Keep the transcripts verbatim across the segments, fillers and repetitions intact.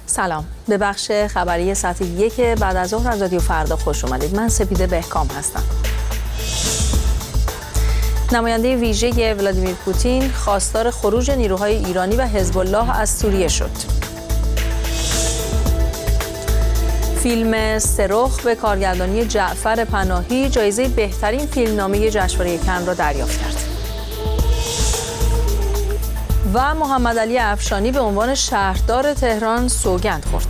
سلام، به بخش خبری ساعت یک بعد از ظهر از رادیو فردا خوش اومدید. من سپیده بهکام هستم. نماینده ویژه ولادیمیر پوتین خواستار خروج نیروهای ایرانی و حزب الله از سوریه شد. فیلم سرخ به کارگردانی جعفر پناهی جایزه بهترین فیلمنامه جشنواره کن را دریافت کرد. و محمد علی افشانی به عنوان شهردار تهران سوگند خورد.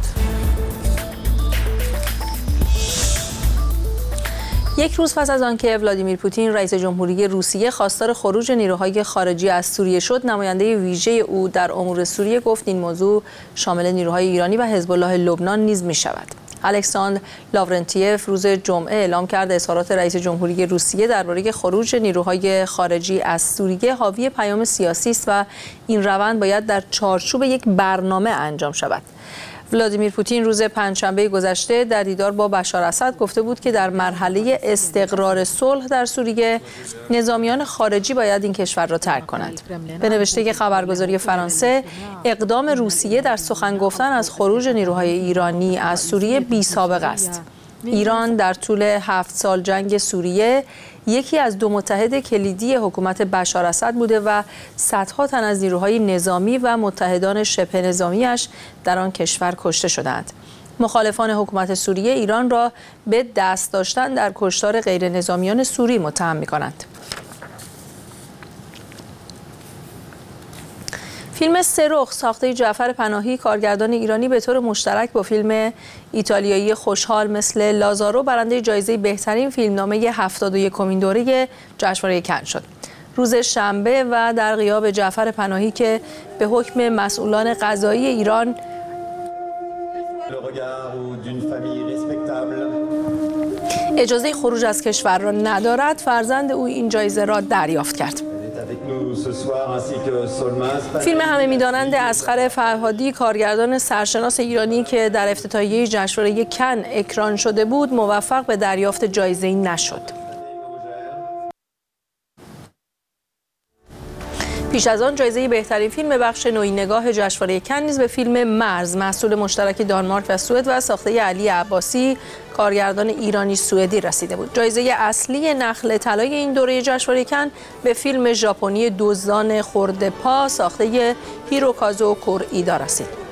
یک روز پس از آنکه ولادیمیر پوتین رئیس جمهوری روسیه خواستار خروج نیروهای خارجی از سوریه شد، نماینده ویژه او در امور سوریه گفت این موضوع شامل نیروهای ایرانی و حزب الله لبنان نیز می شود. الکساندر لاورنتیف روز جمعه اعلام کرد اظهارات رئیس جمهوری روسیه درباره خروج نیروهای خارجی از سوریه حاوی پیام سیاسی است و این روند باید در چارچوب یک برنامه انجام شود. ولادیمیر پوتین روز پنجشنبه گذشته در دیدار با بشار اسد گفته بود که در مرحله استقرار صلح در سوریه نظامیان خارجی باید این کشور را ترک کنند. به نوشته خبرگزاری فرانسه، اقدام روسیه در سخن گفتن از خروج نیروهای ایرانی از سوریه بی‌سابقه است. ایران در طول هفت سال جنگ سوریه یکی از دو متحد کلیدی حکومت بشار اسد بوده و صدها تن از نیروهای نظامی و متحدان شبه نظامیش در آن کشور کشته شدند. مخالفان حکومت سوریه ایران را به دست داشتن در کشتار غیر نظامیان سوری متهم می‌کنند. فیلم سرخ ساخته جعفر پناهی کارگردان ایرانی به طور مشترک با فیلم ایتالیایی خوشحال مثل لازارو برنده جایزه بهترین فیلمنامه هفتاد و یکمین دوره جشنواره کن شد. روز شنبه و در غیاب جعفر پناهی که به حکم مسئولان قضایی ایران اجازه خروج از کشور را ندارد، فرزند او این جایزه را دریافت کرد. فیلم همه می‌دانند اصغر فرهادی کارگردان سرشناس ایرانی که در افتتاحیه جشنواره کن اکران شده بود موفق به دریافت جایزه‌ای نشد. پیش از آن جایزه بهترین فیلم بخش نوین نگاه جشنواره کن نیز به فیلم مرز محصول مشترک دانمارک و سوئد و ساخته علی عباسی کارگردان ایرانی سوئدی رسیده بود. جایزه اصلی نخل طلای این دوره جشنواره کن به فیلم ژاپنی دزدان خرده پا ساخته هیروکازو کوریدا رسید.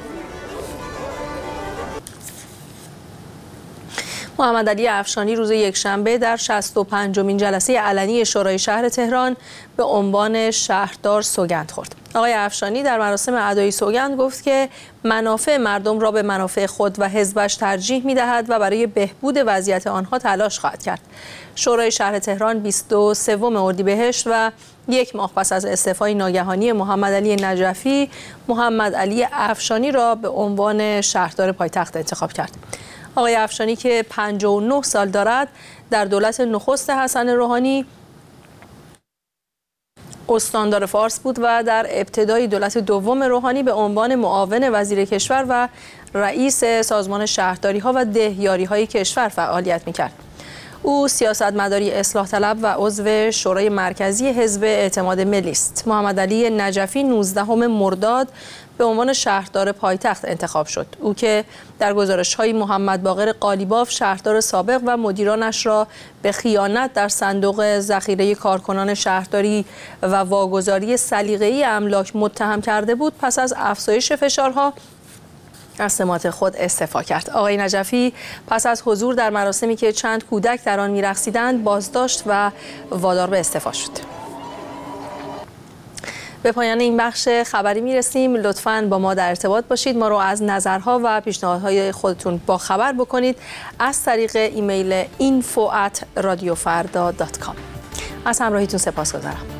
محمد علی افشانی روز یکشنبه در شصت و پنجمین جلسه علنی شورای شهر تهران به عنوان شهردار سوگند خورد. آقای افشانی در مراسم ادای سوگند گفت که منافع مردم را به منافع خود و حزبش ترجیح می‌دهد و برای بهبود وضعیت آنها تلاش خواهد کرد. شورای شهر تهران بیست و سوم اردیبهشت و یک ماه پس از استعفای ناگهانی محمد علی نجفی، محمد علی افشانی را به عنوان شهردار پایتخت انتخاب کرد. آقای افشانی که پنجاه و نه سال دارد در دولت نخست حسن روحانی استاندار فارس بود و در ابتدای دولت دوم روحانی به عنوان معاون وزیر کشور و رئیس سازمان شهرداری‌ها و دهیاری‌های کشور فعالیت می‌کرد. او سیاستمداری اصلاح طلب و عضو شورای مرکزی حزب اعتماد ملی است. محمد علی نجفی نوزدهم مرداد به عنوان شهردار پایتخت انتخاب شد. او که در گزارش‌های محمد باقر قالیباف شهردار سابق و مدیرانش را به خیانت در صندوق ذخیره کارکنان شهرداری و واگذاری سلیقه‌ای املاک متهم کرده بود، پس از افزایش فشارها از سمات خود استعفا کرد. آقای نجفی پس از حضور در مراسمی که چند کودک در آن می‌رقصیدند بازداشت و وادار به استعفا شد. به پایان این بخش خبری میرسیم. لطفاً با ما در ارتباط باشید. ما رو از نظرها و پیشنهادهای خودتون با خبر بکنید از طریق ایمیل اینفو ات رادیو فردا دات کام. از همراهیتون سپاسگزارم.